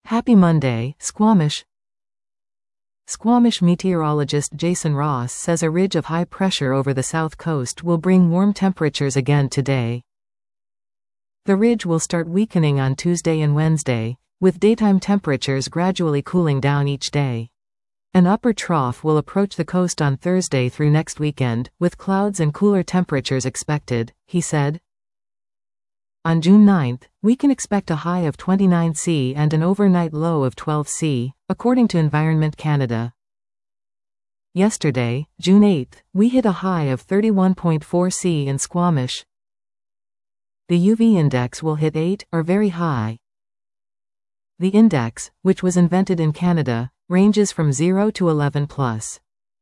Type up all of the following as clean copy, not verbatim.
Happy Monday, Squamish. Squamish meteorologist Jason Ross says a ridge of high pressure over the south coast will bring warm temperatures again today. The ridge will start weakening on Tuesday and Wednesday, with daytime temperatures gradually cooling down each day. An upper trough will approach the coast on Thursday through next weekend, with clouds and cooler temperatures expected, he said. On June 9, we can expect a high of 29 C and an overnight low of 12 C, according to Environment Canada. Yesterday, June 8, we hit a high of 31.4 C in Squamish. The UV index will hit 8, or very high. The index, which was invented in Canada, ranges from 0 to 11 plus.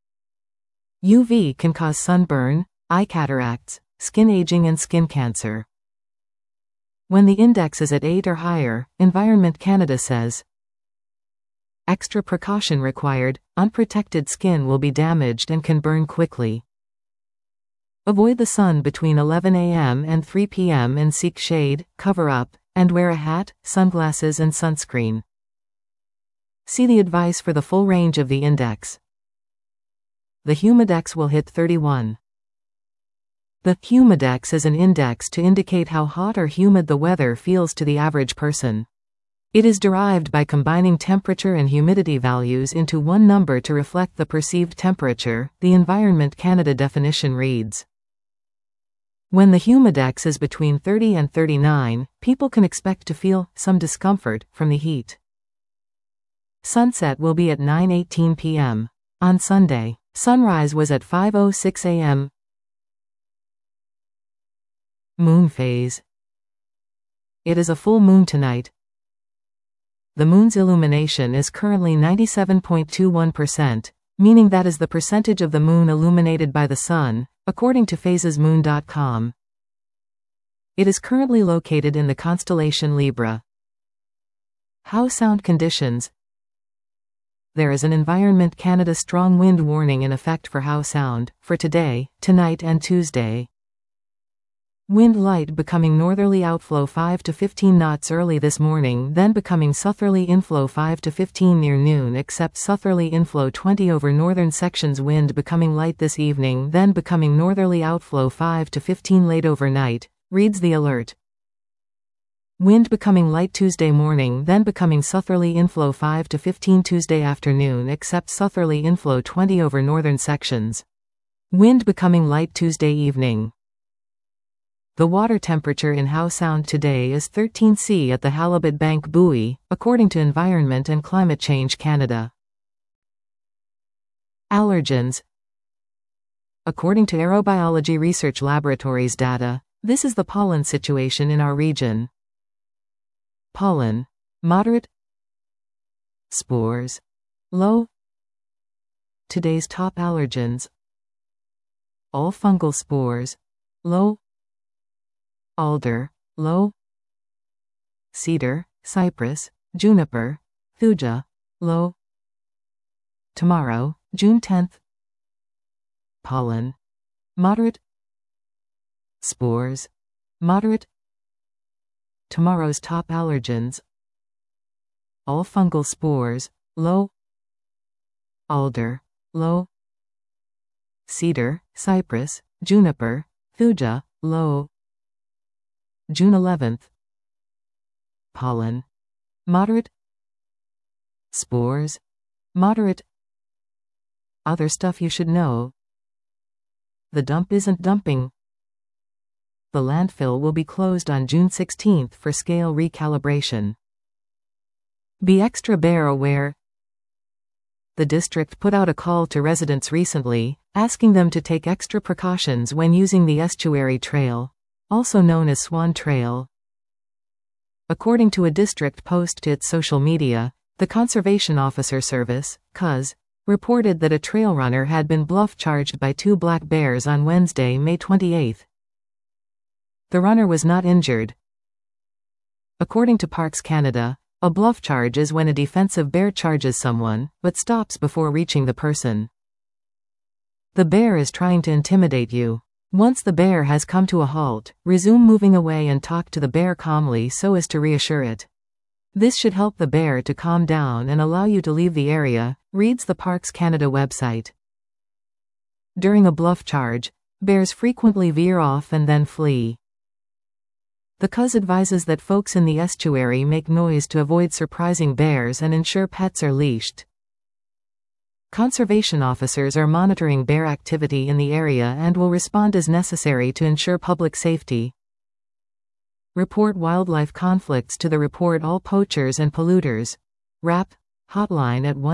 UV can cause sunburn, eye cataracts, skin aging and skin cancer. When the index is at 8 or higher, Environment Canada says, extra precaution required, unprotected skin will be damaged and can burn quickly. Avoid the sun between 11 a.m. and 3 p.m. and seek shade, cover up, and wear a hat, sunglasses and sunscreen. See the advice for the full range of the index. The humidex will hit 31. The humidex is an index to indicate how hot or humid the weather feels to the average person. It is derived by combining temperature and humidity values into one number to reflect the perceived temperature. The Environment Canada definition reads: when the humidex is between 30 and 39, people can expect to feel some discomfort from the heat. Sunset will be at 9:18 p.m. on Sunday. Sunrise was at 5:06 a.m. Moon phase. It is a full moon tonight. The moon's illumination is currently 97.21%, meaning that is the percentage of the moon illuminated by the sun, according to phasesmoon.com. It is currently located in the constellation Libra. Howe Sound conditions. There is an Environment Canada strong wind warning in effect for Howe Sound, for today, tonight and Tuesday. Wind light becoming northerly outflow 5 to 15 knots early this morning, then becoming southerly inflow 5 to 15 near noon, except southerly inflow 20 over northern sections. Wind becoming light this evening, then becoming northerly outflow 5 to 15 late overnight, reads the alert. Wind becoming light Tuesday morning, then becoming southerly inflow 5 to 15 Tuesday afternoon, except southerly inflow 20 over northern sections. Wind becoming light Tuesday evening. The water temperature in Howe Sound today is 13 C at the Halibut Bank Buoy, according to Environment and Climate Change Canada. Allergens. According to Aerobiology Research Laboratories data, this is the pollen situation in our region. Pollen, moderate. Spores, low. Today's top allergens. All fungal spores, low. Alder, low. Cedar, cypress, juniper, thuja, low. Tomorrow, June 10th. Pollen, moderate. Spores, moderate. Tomorrow's top allergens. All fungal spores, low. Alder, low. Cedar, cypress, juniper, thuja, low. June 11th. Pollen, moderate. Spores, moderate. Other stuff you should know. The dump isn't dumping. The landfill will be closed on June 16th for scale recalibration. Be extra bear aware. The district put out a call to residents recently, asking them to take extra precautions when using the estuary trail, also known as Swan Trail. According to a district post to its social media, the Conservation Officer Service, COS, reported that a trail runner had been bluff charged by 2 black bears on Wednesday, May 28. The runner was not injured. According to Parks Canada, a bluff charge is when a defensive bear charges someone, but stops before reaching the person. The bear is trying to intimidate you. Once the bear has come to a halt, resume moving away and talk to the bear calmly so as to reassure it. This should help the bear to calm down and allow you to leave the area, reads the Parks Canada website. During a bluff charge, bears frequently veer off and then flee. The CUS advises that folks in the estuary make noise to avoid surprising bears and ensure pets are leashed. Conservation officers are monitoring bear activity in the area and will respond as necessary to ensure public safety. Report wildlife conflicts to the Report All Poachers and Polluters (RAP) hotline at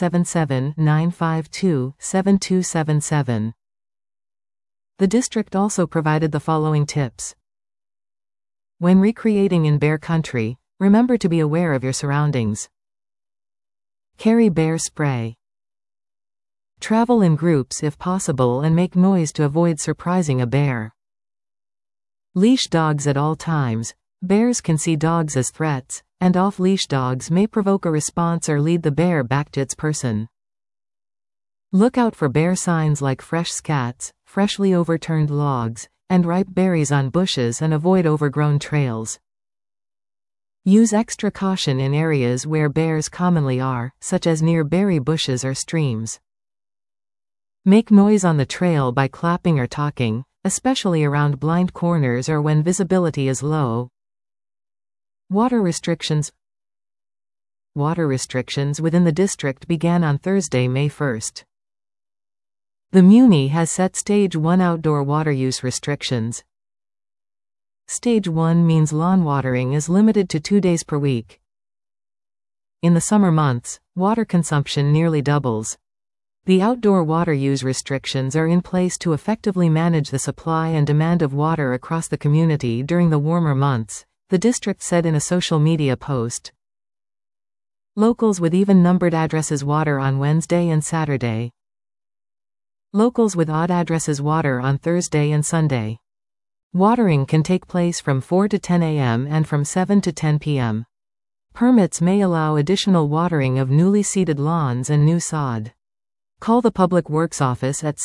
1-877-952-7277. The district also provided the following tips. When recreating in bear country, remember to be aware of your surroundings. Carry bear spray. Travel in groups if possible and make noise to avoid surprising a bear. Leash dogs at all times. Bears can see dogs as threats, and off-leash dogs may provoke a response or lead the bear back to its person. Look out for bear signs like fresh scats, freshly overturned logs, and ripe berries on bushes and avoid overgrown trails. Use extra caution in areas where bears commonly are, such as near berry bushes or streams. Make noise on the trail by clapping or talking, especially around blind corners or when visibility is low. Water restrictions. Water restrictions within the district began on Thursday, May 1st. The Muni has set Stage 1 outdoor water use restrictions. Stage 1 means lawn watering is limited to 2 days per week. In the summer months, water consumption nearly doubles. The outdoor water use restrictions are in place to effectively manage the supply and demand of water across the community during the warmer months, the district said in a social media post. Locals with even-numbered addresses water on Wednesday and Saturday. Locals with odd addresses water on Thursday and Sunday. Watering can take place from 4 to 10 a.m. and from 7 to 10 p.m. Permits may allow additional watering of newly seeded lawns and new sod. Call the Public Works Office at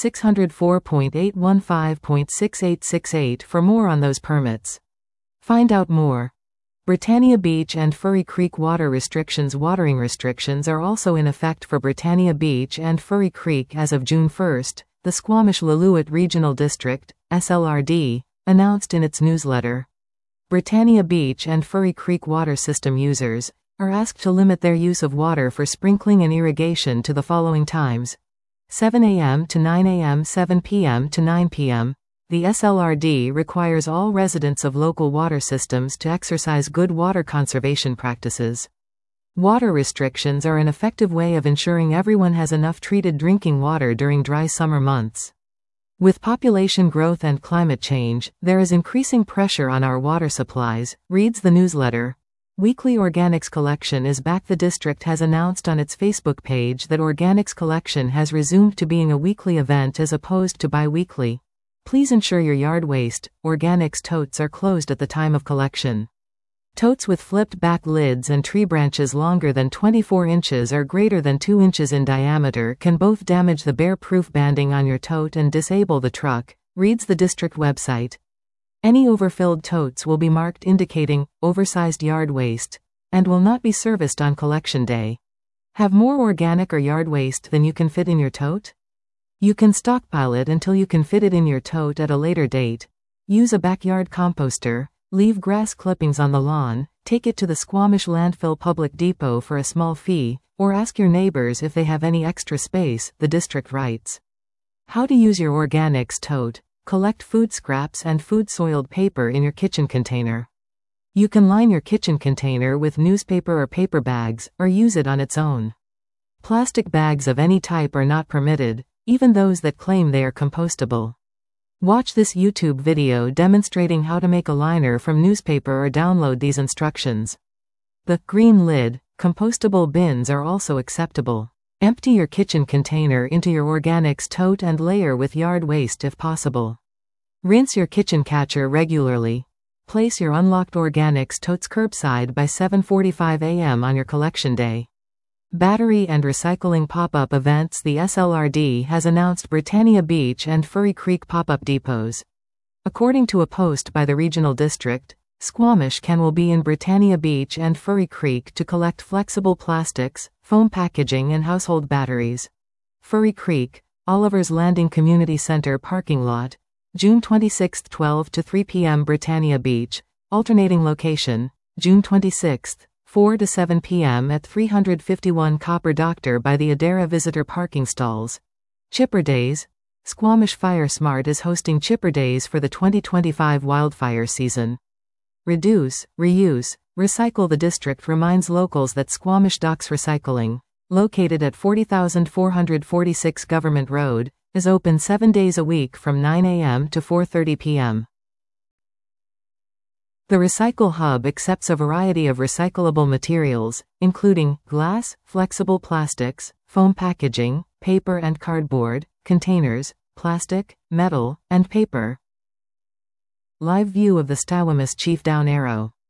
604.815.6868 for more on those permits. Find out more. Britannia Beach and Furry Creek water restrictions. Watering restrictions are also in effect for Britannia Beach and Furry Creek as of June 1, the Squamish-Lillooet Regional District, SLRD, announced in its newsletter. Britannia Beach and Furry Creek water system users are asked to limit their use of water for sprinkling and irrigation to the following times: 7 a.m. to 9 a.m., 7 p.m. to 9 p.m. The SLRD requires all residents of local water systems to exercise good water conservation practices. Water restrictions are an effective way of ensuring everyone has enough treated drinking water during dry summer months. With population growth and climate change, there is increasing pressure on our water supplies, reads the newsletter. Weekly Organics Collection is back. The district has announced on its Facebook page that Organics Collection has resumed to being a weekly event as opposed to bi-weekly. Please ensure your yard waste, organics totes are closed at the time of collection. Totes with flipped back lids and tree branches longer than 24 inches or greater than 2 inches in diameter can both damage the bear-proof banding on your tote and disable the truck, reads the district website. Any overfilled totes will be marked indicating oversized yard waste and will not be serviced on collection day. Have more organic or yard waste than you can fit in your tote? You can stockpile it until you can fit it in your tote at a later date. Use a backyard composter, leave grass clippings on the lawn, take it to the Squamish Landfill Public Depot for a small fee, or ask your neighbors if they have any extra space, the district writes. How to use your organics tote. Collect food scraps and food-soiled paper in your kitchen container. You can line your kitchen container with newspaper or paper bags, or use it on its own. Plastic bags of any type are not permitted, even those that claim they are compostable. Watch this YouTube video demonstrating how to make a liner from newspaper or download these instructions. The green lid, compostable bins are also acceptable. Empty your kitchen container into your organics tote and layer with yard waste if possible. Rinse your kitchen catcher regularly. Place your unlocked organics totes curbside by 7:45 a.m. on your collection day. Battery and recycling pop-up events. The SLRD has announced Britannia Beach and Furry Creek pop-up depots. According to a post by the regional district, Squamish will be in Britannia Beach and Furry Creek to collect flexible plastics, foam packaging and household batteries. Furry Creek, Oliver's Landing Community Center parking lot, June 26, 12 to 3 p.m. Britannia Beach, alternating location, June 26, 4 to 7 p.m. at 351 Copper Doctor by the Adara Visitor Parking Stalls. Chipper Days. Squamish Fire Smart is hosting Chipper Days for the 2025 wildfire season. Reduce, reuse, recycle. The district reminds locals that Squamish Docks Recycling, located at 40,446 Government Road, is open 7 days a week from 9 a.m. to 4:30 p.m. The Recycle Hub accepts a variety of recyclable materials, including glass, flexible plastics, foam packaging, paper and cardboard, containers, plastic, metal, and paper. Live view of the Stawamus Chief Down Arrow.